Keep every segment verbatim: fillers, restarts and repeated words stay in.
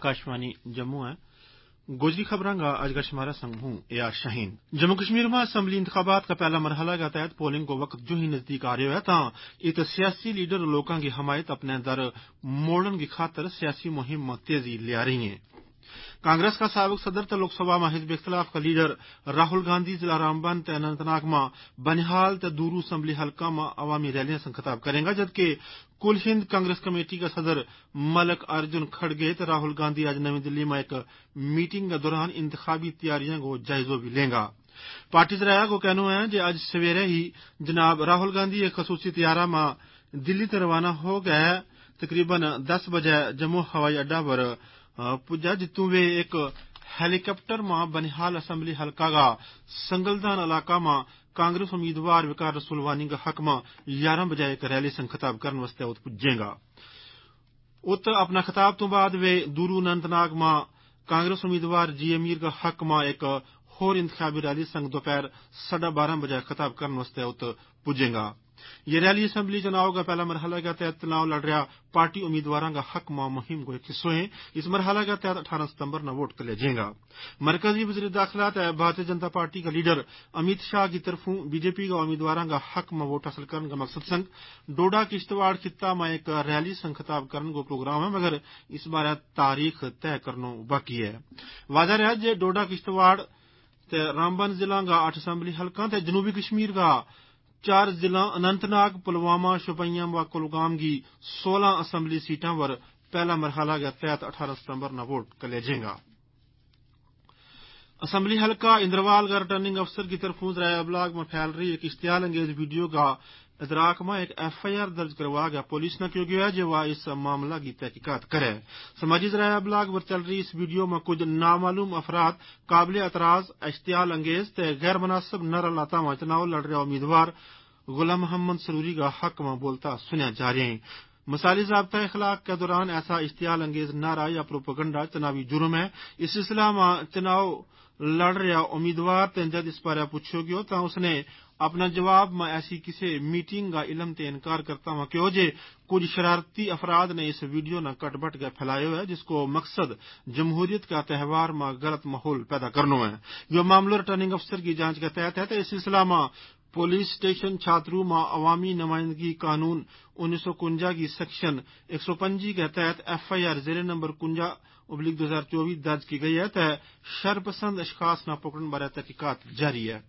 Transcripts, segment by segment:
आकाशवाणी जम्मू है गोजरी खबरां का आज का शुमारा संग हूं एयाज शाहीन। जम्मू कश्मीर में असम्बली इंतखाबात का पहला मरहला के तहत पोलिंग को वक्त जो ही नजदीक आ रहा है तां इत सियासी लीडर लोगों की हमायत अपने दर मोड़न की खातर सियासी मुहिम में तेजी ले आ रही है। कांग्रेस का साबिक सदर त लोकसभा में हिजब इख्तलाफ का लीडर राहुल गांधी जिला रामबन त अनंतनाग में बनिहाल त दूरू असम्बली हल्का में अवामी रैलियां से खिताब करेंगे, जबकि कुल हिंद कांग्रेस कमेटी का सदर मलक अर्जुन खड़गे त राहुल गांधी आज नई दिल्ली में एक मीटिंग के दौरान इंतखाबी तैयारियों को जायजा भी लेंगे। पार्टी जराया को कहना है कि आज सवेरे ही जनाब राहुल गांधी एक खसूसी तैयारा में दिल्ली से रवाना हो गए। तकरीबन दस बजे जम्मू हवाई अड्डा पर पुजा, जितू वे एक हेलीकॉप्टर में बनिहाल असम्बली हल्का का संगलदान इलाका में कांग्रेस उम्मीदवार विकार रसूलवानी के हक में ग्यारह बजे एक रैली से खिताब करने वास्ते उत पुजेंगा। उत अपना खिताब तो बाद वे दूरू अनंतनाग में कांग्रेस उम्मीदवार जी अमीर के हक में एक होर इंतखाबी रैली संग दोपहर साढ़े बारह बजे खिताब करने वास्ते उत पुजेंगा। ये रैली असम्बली चुनाव का पहला मरहला के तहत चुनाव लड़ रहा पार्टी उम्मीदवारों का हक में मुहिम को एक हिस्सो है। इस मरहला के तहत अठारह सितंबर न वोट कर जाएगा। मरकजी वज़ीर दाखिला भारतीय जनता पार्टी का लीडर अमित शाह की तरफों बीजेपी का उम्मीदवारों का हक में वोट हासिल करने का मकसद संग डोडा किश्तवाड़ खित्ता में एक रैली संग खिताब करने को प्रोग्राम है, मगर इस बार तारीख तय करना बाकी है। वाजह है जे डोडा किश्तवाड़ रामबन जिला का आठ असम्बली हल्का जनूबी कश्मीर का चार जिला अनंतनाग पुलवामा शोपियां व कुलगाम की सोलह असम्बली सीटों पर पहला मरहला के तहत अठारह सितंबर न वोट कर जाएगा। असम्बली हल्का इंद्रवाल का रिटर्निंग अफसर की तरफों जराया ब्लाग में फैल रही एक इश्तियाल अंगेज वीडियो का इदराक में एक एफ आई आर दर्ज करवा गया पुलिस ने क्यों गया जो वह इस मामला की तहकीकात करे। समाजी जराया ब्लाग पर चल रही इस वीडियो में कुछ नामालूम अफराद काबिल एतराज इश्तियाल अंगेज ते गैर मुनासिब नर अल्लाह में चुनाव लड़ रहे उम्मीदवार गुलाम मोहम्मद सरूरी का हक में बोलता सुना जा रहे हैं। मिसाली ज़ाब्ता इखलाक के दौरान ऐसा इश्तियाल अंगेज नारा या प्रोपेगेंडा चुनावी जुर्म है। इस सिलसिला में चुनाव लड़ रहा उम्मीदवार ते जब इस पर पूछो गयो तो उसने अपना जवाब में ऐसी किसी मीटिंग का इलम ते इनकार करता हुआ क्यों जे कुछ शरारती अफराद ने इस वीडियो न कटबट के फैलायो है, जिसको मकसद जमहूरियत का त्यौहार में गलत माहौल पैदा करना है। यह मामला रिटर्निंग अफसर की जांच के तहत है तो इस सिलसिला में पुलिस स्टेशन छात्रू में अवामी नुमाइंदगी कानून उन्नीस सौ कुंजा की सेक्शन एक सौ पंजी के तहत एफ आई आर जेरे नंबर कुंजा उबलिक दो हजार चौबीस दर्ज की गई है तो शरपसंद अशखास न पकड़ने बारे तहकीकात जारी है।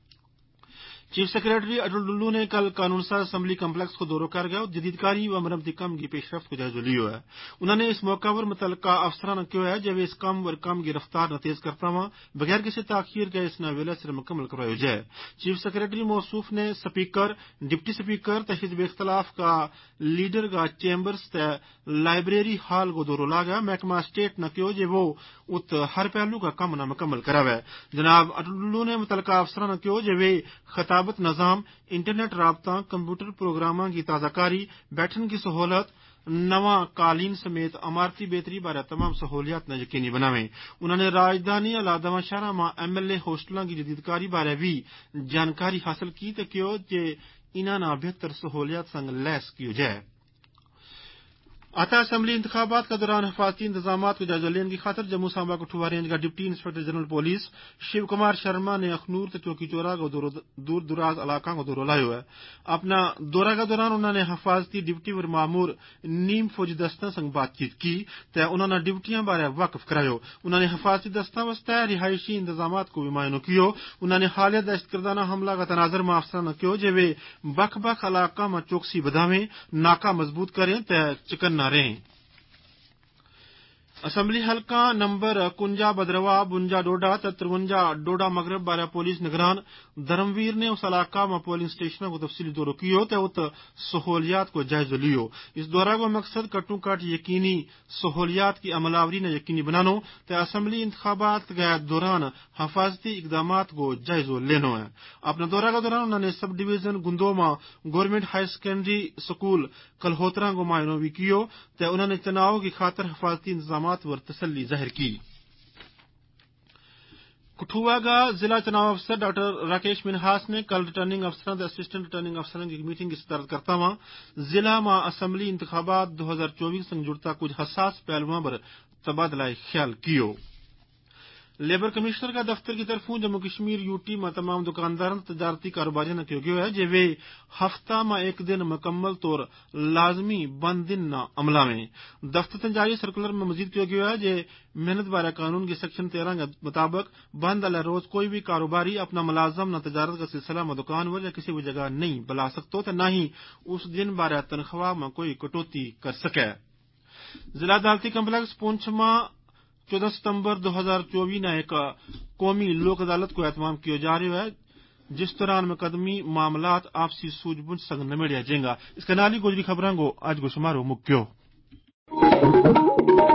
चीफ सेक्रेटरी अटल डुल्लू ने कल कानून साज असम्बली कम्प्लेक्स को दौरा कर गया जदीदकारी व मरम्मती काम की पेशरफ्त को जायजा लियो है। उन्होंने इस मौका पर मुतल्लिका अफसरान क्यों है जब इस काम व काम की रफ्तार न तेज करता हुआ बगैर किसी ताखीर के इस वेले से मुकम्मल करवाया जाए। चीफ सेक्रेटरी मौसूफ ने स्पीकर डिप्टी स्पीकर त हिजब इख्तलाफ का लीडर का चेम्बर्स त लाइब्रेरी हॉल को दौरा ला गया। महकमा स्टेट न क्यों जे वो उत हर पहलू का काम न मुकम्मल करावे। जनाब अटल डुल्लू ने मुतल्लिका अफसरान क्यों जे वे खताबत निजाम इंटरनेट राबता कंप्यूटर प्रोग्रामों की ताजाकारी बैठन की सहूलत नवा कालीन समेत अमारती बेहतरी बारे तमाम सहूलियात न यकीनी बनावे। उन्होंने राजधानी अलादमा शहर में एम एल ए होस्टलों की जदीदकारी बारे भी जानकारी हासिल की तो क्यों जे इन्होंने बेहतर सहूलियात संग लैस की जाए। आता असम्बली इंतखाबात के दौरान हिफाजती इंतजाम को जायजा लेने की खातर जम्मू सांबा कठुआ रेंज का deputy inspector general police Shiv Kumar Sharma ने अखनूर तो चौकी चौरा को दूर दराज इलाका को दौरा लाया है। अपना दौरा के दौरान उन्होंने हिफाजती डिप्टी व मामूर नीम फौजी दस्ता संग बातचीत की तो उन्होंने डिप्टियां बारे वाकिफ करायो। उन्होंने हिफाजती दस्ता वस्ते रिहायशी इंतजाम को भी मुआयनो कियो। उन्होंने हालिया दहशतगर्दाना हमला का तनाजर में अफसरान क्यों जे वे बख बख इलाका में चौकसी बढ़ावें नाका मजबूत करें तो चिकन रहें। असम्बली हल्का नंबर कुंजा बदरवा बुंजा डोडा तिरवंजा डोडा मगरब बारे पुलिस निगरान धर्मवीर ने उस इलाका में पोलिंग स्टेशनों को तफसीली दौरा कियो तो उत सहूलियात को जायजा लियो। इस दौरा का मकसद कट्टू कट यकीनी सहूलियात की अमलावरी ने यकीनी बनानो तो असम्बली इंतखाबात के दौरान हिफाजती इकदाम को जायजा लेना है। अपने दौरा के दौरान उन्होंने सब डिवीजन गुंदो में government higher secondary school Kalhotra को मुआयनो भी कियो तो उन्होंने चुनाव की खातर हिफाजती इंतजाम पर तसल्ली जाहिर की। कठुआ का जिला चुनाव अफसर डॉक्टर राकेश मिन्हास ने कल रिटर्निंग अफसरों असिस्टेंट रिटर्निंग अफसरों की मीटिंग की सदारत करता हुआ जिला में असम्बली इंतखाबात दो हजार चौबीस संग जुड़ता कुछ हसास पहलुओं पर تبادلہ خیال کیو لیبر کمشنر کا دفتر کی طرفوں جموں کشمیر یوٹی میں تمام دکانداروں تجارتی کاروباریوں نے کیوں گیا ہے جے وے ہفتہ میں ایک دن مکمل طور لازمی بند دن نہ عملہ میں دفتر جاری سرکولر میں مزید کیوں گیا ہے جے محنت بارہ قانون کے سیکشن تیرہ کے مطابق بند علیہ روز کوئی بھی کاروباری اپنا ملازم نہ تجارت کا سلسلہ میں دکان ور یا کسی بھی جگہ نہیں بلا سکتا تو نہ ہی اس دن بارہ تنخواہ میں کوئی کٹوتی کر سکے ضلع عدالتی کمپلیکس پونچھ میں چودہ ستمبر دو ہزار چوبیس نے ایک قومی لوک عدالت کو اہتمام کیا جا رہا ہے جس دوران مقدمی معاملات آپسی سوجھ بوجھ سنگ نمڑیا جائیں گا اس کا نالی گوجری خبروں کو آج گو شمارو مکیو